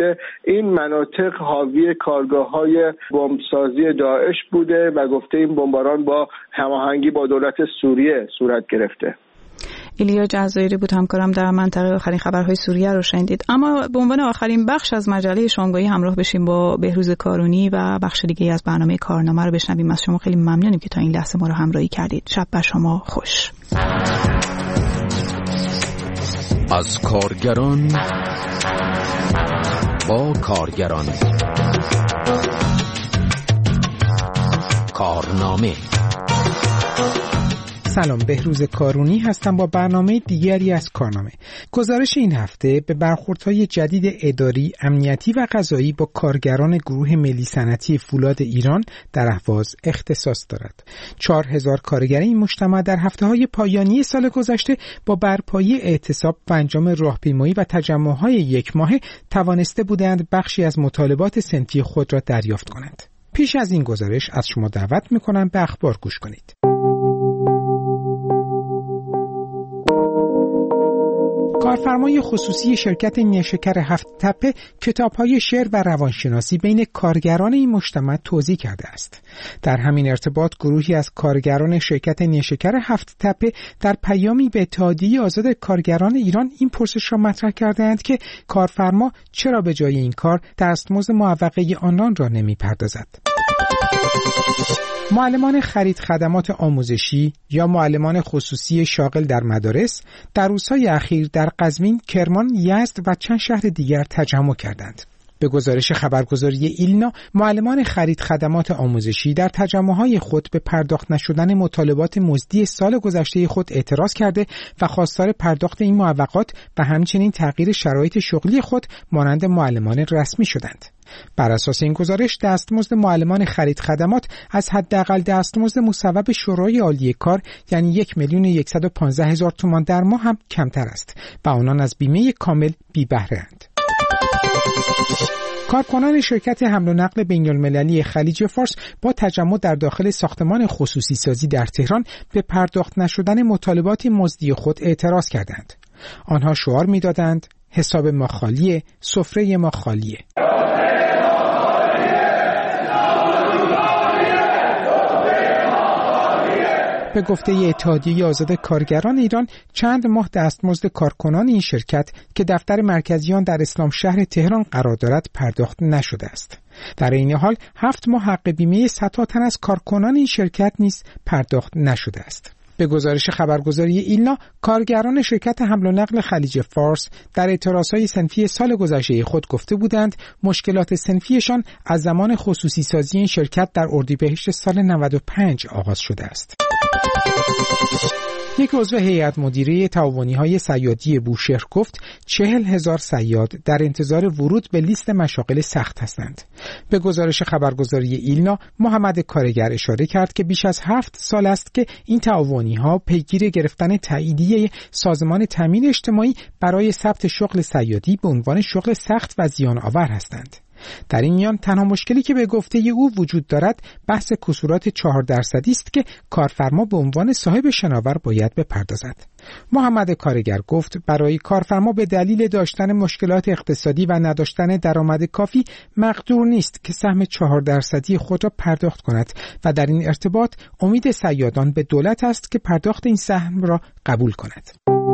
گفته این مناطق حاوی کارگاه‌های بمبسازی داعش بوده و گفته این بمباران با هماهنگی با دولت سوریه صورت گرفته. ایلیا جزایری بود همکارم در منطقه. آخرین خبرهای سوریه رو شنیدید. اما به عنوان آخرین بخش از مجله شامگاهی همراه بشیم با بهروز کارونی و بخش دیگه از برنامه کارنامه رو بشنویم. از شما خیلی ممنونیم که تا این لحظه ما رو همراهی کردید. شب بر شما خوش. از کارگران با کارگران، کارنامه. سلام، بهروز کارونی هستم با برنامه دیگری از کارنامه. گزارش این هفته به برخوردهای جدید اداری، امنیتی و قضایی با کارگران گروه ملی صنعتی فولاد ایران در اهواز اختصاص دارد. 4000 کارگر این مجتمع در هفته‌های پایانی سال گذشته با برپایی اعتصاب و انجام راهپیمایی و تجمع‌های یک ماهه توانسته بودند بخشی از مطالبات صنفی خود را دریافت کنند. پیش از این گزارش از شما دعوت می‌کنم به اخبار گوش کنید. کارفرمای خصوصی شرکت نیشکر هفت تپه کتاب‌های شعر و روانشناسی بین کارگران این مجتمع توزیع کرده است. در همین ارتباط گروهی از کارگران شرکت نیشکر هفت تپه در پیامی به اتحادیه آزاد کارگران ایران این پرسش را مطرح کردند که کارفرما چرا به جای این کار دستمزد معوقه آنان را نمی‌پردازد. معلمان خرید خدمات آموزشی یا معلمان خصوصی شاغل در مدارس در روزهای اخیر در قزوین، کرمان، یزد و چند شهر دیگر تجمع کردند. به گزارش خبرگزاری ایلنا، معلمان خرید خدمات آموزشی در تجمع‌های خود به پرداخت نشدن مطالبات مزدی سال گذشته خود اعتراض کرده و خواستار پرداخت این معوقات و همچنین تغییر شرایط شغلی خود مانند معلمان رسمی شدند. بر اساس این گزارش دستمزد معلمان خرید خدمات از حداقل دستمزد مصوب شورای عالی کار یعنی 1,115,000 تومان در ماه هم کمتر است و آنان از بیمه کامل بی بهره اند. کارکنان شرکت حمل و نقل بین‌المللی خلیج فارس با تجمع در داخل ساختمان خصوصی سازی در تهران به پرداخت نشدن مطالبات مزدی خود اعتراض کردند. آنها شعار می‌دادند: حساب ما خالیه، سفره ما خالیه. به گفته اتحادیه آزاد کارگران ایران، چند ماه دستمزد کارکنان این شرکت که دفتر مرکزی آن در اسلام شهر تهران قرار دارد پرداخت نشده است. در این حال 7 ماه حق بیمه صدها تن از کارکنان این شرکت نیز پرداخت نشده است. به گزارش خبرگزاری ایلنا، کارگران شرکت حمل و نقل خلیج فارس در اعتراضهای صنفی سال گذشته خود گفته بودند مشکلات صنفیشان از زمان خصوصی سازی این شرکت در اردیبهشت سال 95 آغاز شده است. یک عضو هیئت مدیره تعاونی‌های صیادی بوشهر گفت 40,000 صیاد در انتظار ورود به لیست مشاغل سخت هستند. به گزارش خبرگزاری ایلنا، محمد کارگر اشاره کرد که بیش از 7 سال است که این تعاونی‌ها پیگیر گرفتن تاییدیه سازمان تامین اجتماعی برای ثبت شغل صیادی به عنوان شغل سخت و زیان آور هستند. در این میان تنها مشکلی که به گفته او وجود دارد بحث کسورات 4% است که کارفرما به عنوان صاحب شناور باید بپردازد. محمد کارگر گفت برای کارفرما به دلیل داشتن مشکلات اقتصادی و نداشتن درآمد کافی مقدور نیست که سهم 4% خود را پرداخت کند و در این ارتباط امید صیادان به دولت است که پرداخت این سهم را قبول کند.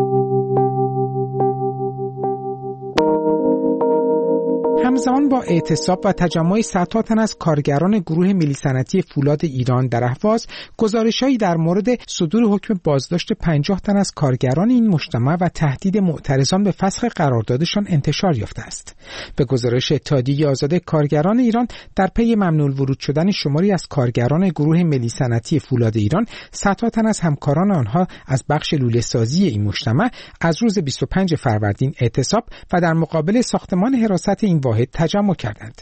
همزمان با اعتصاب و تجمع صدها تن از کارگران گروه ملی صنعتی فولاد ایران در اهواز، گزارش‌هایی در مورد صدور حکم بازداشت 50 تن از کارگران این مجتمع و تهدید معترضان به فسخ قراردادشان انتشار یافته است. به گزارش اتحادیه آزاد کارگران ایران، در پی ممنوع ورود شدن شماری از کارگران گروه ملی صنعتی فولاد ایران، صدها تن از همکاران آنها از بخش لوله سازی این مجتمع از روز 25 فروردین اعتصاب و در مقابل ساختمان حراست این واحد تجمع کردند.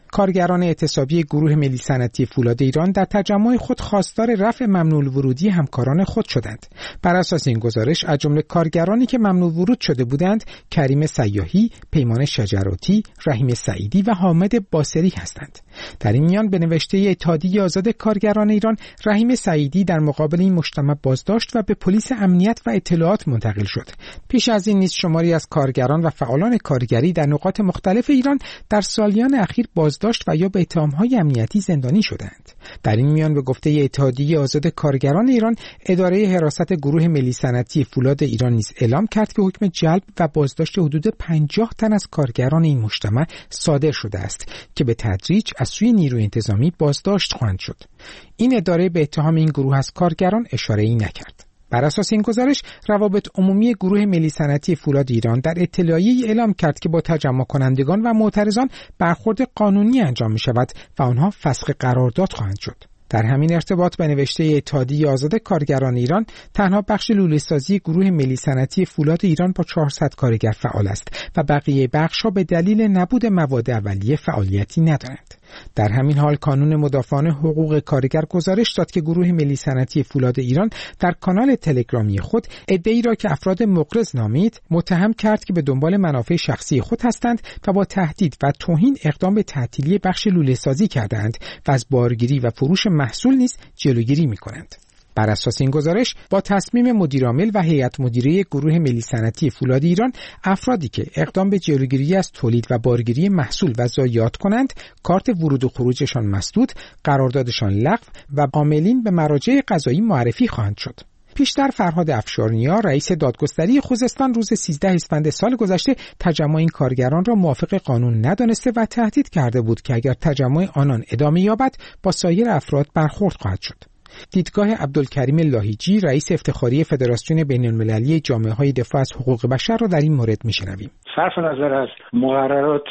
کارگران اعتصابی گروه ملی صنعتی فولاد ایران در تجمع خود خواستار رفع ممنوع الورودی همکاران خود شدند. بر اساس این گزارش از جمله کارگرانی که ممنوع ورود شده بودند کریم سیاحی، پیمان شجراتی، رحیم سعیدی و حامد باسری هستند. در این میان به نوشته اتحادیه آزاد کارگران ایران، رحیم سعیدی در مقابل این مجتمع بازداشت و به پلیس امنیت و اطلاعات منتقل شد. پیش از این نیز شماری از کارگران و فعالان کارگری در نقاط مختلف ایران در سالیان اخیر بازداشت و یا به اتهام‌های امنیتی زندانی شدند. در این میان به گفته اتحادیه آزاد کارگران ایران، اداره حراست گروه ملی صنعتی فولاد ایران نیز اعلام کرد که حکم جلب و بازداشت حدود 50 تن از کارگران این مجتمع صادر شده است که به تدریج از سوی نیروی انتظامی بازداشت خواهند شد. این اداره به اتهام این گروه از کارگران اشاره‌ای نکرد. بر اساس این گزارش، روابط عمومی گروه ملی صنعتی فولاد ایران در اطلاعیه‌ای اعلام کرد که با تجمع کنندگان و معترضان برخورد قانونی انجام می‌شود و آنها فسخ قرارداد خواهند شد. در همین ارتباط به نوشته اتحادیه آزاد کارگران ایران، تنها بخش لوله‌سازی گروه ملی صنعتی فولاد ایران با 400 کارگر فعال است و بقیه بخش‌ها به دلیل نبود مواد اولیه فعالیتی ندارند. در همین حال کانون مدافعان حقوق کارگر گزارش داد که گروه ملی صنعتی فولاد ایران در کانال تلگرامی خود عده‌ای را که افراد مقرض نامید متهم کرد که به دنبال منافع شخصی خود هستند و با تهدید و توهین اقدام به تعطیلی بخش لوله‌سازی کردند و از بارگیری و فروش محصول نیز جلوگیری می‌کنند. بر اساس این گزارش، با تصمیم مدیرعامل و هیئت مدیره گروه ملی صنعتی فولاد ایران، افرادی که اقدام به جلوگیری از تولید و بارگیری محصول و ضایعات کنند، کارت ورود و خروجشان مسدود، قراردادشان لغو و عاملین به مراجع قضایی معرفی خواهند شد. پیشتر فرهاد افشارنیا، رئیس دادگستری خوزستان، روز 13 اسفند سال گذشته تجمع این کارگران را موافق قانون ندانسته و تهدید کرده بود که اگر تجمع آنان ادامه یابد با سایر افراد برخورد خواهد شد. دیدگاه عبدالکریم لاهیجی، رئیس افتخاری فدراسیون بین‌المللی جامعه‌های دفاع از حقوق بشر را در این مورد می‌شنویم. صرف نظر از مقررات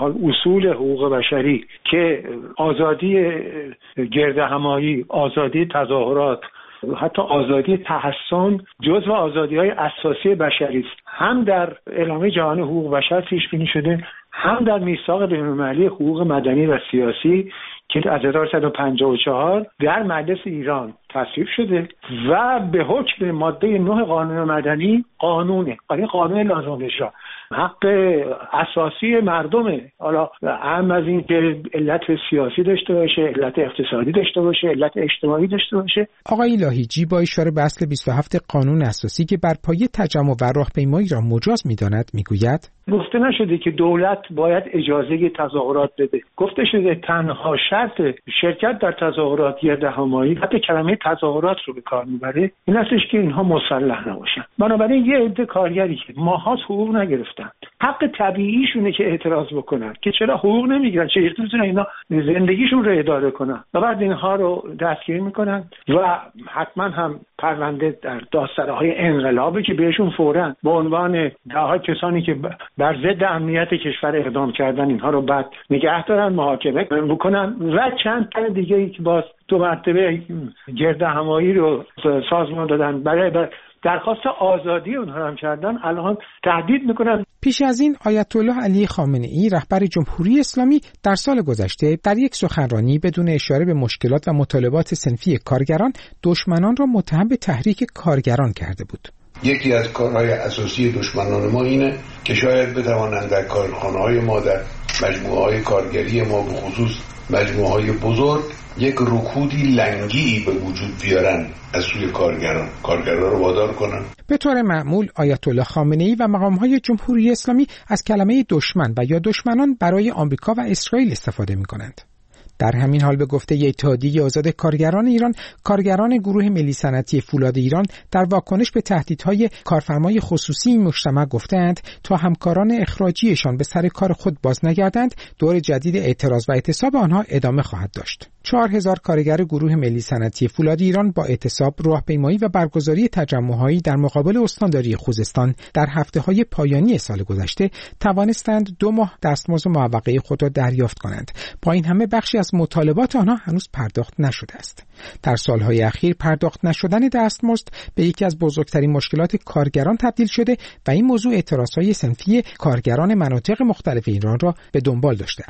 اصول حقوق بشری که آزادی گردهمایی، آزادی تظاهرات، حتی آزادی تحصن جزو آزادی‌های اساسی بشری است، هم در اعلامیه جهانی حقوق بشر پیش بینی شده، هم در میثاق بین‌المللی حقوق مدنی و سیاسی که از 1154 در مجلس ایران تصویب شده و به حکم ماده 9 قانون مدنی قانون لازم اجرا حق اساسی مردمه. حالا اهم از این که علت سیاسی داشته باشه، علت اقتصادی داشته باشه، علت اجتماعی داشته باشه. آقای لاهیجی با اشاره به اصل 27 قانون اساسی که بر پایه تجمع و راهپیمایی را مجاز می‌داند میگوید گفته نشده که دولت باید اجازه تظاهرات بده. گفته شده تنها شرط شرکت در تظاهرات گردهمایی، حتی کلمه تظاهرات رو به کار میبره، این هستش که اینها مسلح نباشن. بنابراین یه عده کارگری که ماهات حقوق نگرفتند، حق طبیعیشونه که اعتراض بکنن که چرا حقوق نمیگیرن، چه میتونن اینا زندگیشون رو اداره کنن و بعد اینها رو دستگیر میکنن و حتما هم پرونده در دادسراهای انقلابی که بهشون فوراً به عنوان دهها کسانی که بر ضد امنیت کشور اقدام کردن اینها رو بعد نگه دارن، محاکمه بکنن و چند تا دیگه ای که باز 2 مرتبه گردهمایی رو سازمان دادن برای درخواست آزادی اونها هم کردن، الان تهدید میکنن. پیش از این آیت الله علی خامنه‌ای، رهبر جمهوری اسلامی، در سال گذشته در یک سخنرانی بدون اشاره به مشکلات و مطالبات صنفی کارگران، دشمنان را متهم به تحریک کارگران کرده بود. یکی از کارهای اساسی دشمنان ما اینه که شاید بتوانند در کارخانه‌های ما، در مجموعه‌های کارگری ما، به خصوص مجموعه‌های بزرگ، یک رکودی لنگی به وجود بیارن از سوی کارگران رو وادار کنن. به طور معمول آیت الله خامنه‌ای و مقام‌های جمهوری اسلامی از کلمه دشمن و یا دشمنان برای آمریکا و اسرائیل استفاده می‌کنند. در همین حال به گفته اتحادیه آزاد کارگران ایران، کارگران گروه ملی صنعتی فولاد ایران در واکنش به تهدیدهای کارفرمای خصوصی این مجتمع گفتند تا همکاران اخراجیشان به سر کار خود باز نگردند، دور جدید اعتراض و اعتصاب آنها ادامه خواهد داشت. 4000 کارگر گروه ملی صنعتی فولاد ایران با اعتصاب، راهپیمایی و برگزاری تجمع‌هایی در مقابل استانداری خوزستان در هفته‌های پایانی سال گذشته توانستند 2 ماه دستمزد معوقه خود را دریافت کنند. با این همه بخشی از مطالبات آنها هنوز پرداخت نشده است. در سالهای اخیر پرداخت نشدن دستمزد به یکی از بزرگترین مشکلات کارگران تبدیل شده و این موضوع اعتراض‌های صنفی کارگران مناطق مختلف ایران را به دنبال داشته است.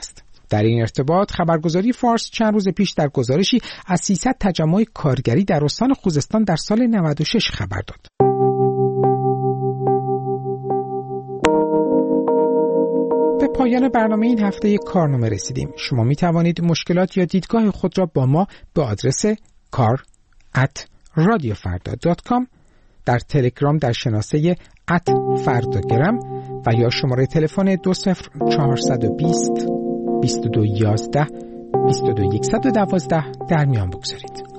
در این ارتباط خبرگزاری فارس چند روز پیش در گزارشی از 300 تجمع کارگری در استان خوزستان در سال 96 خبر داد. به پایان برنامه این هفته کارنامه رسیدیم. شما می توانید مشکلات یا دیدگاه خود را با ما به آدرس kar@radiofarda.com، در تلگرام در شناسه @فرداگرام و یا شماره تلفن 20420 2211 22112 در میان بگذارید.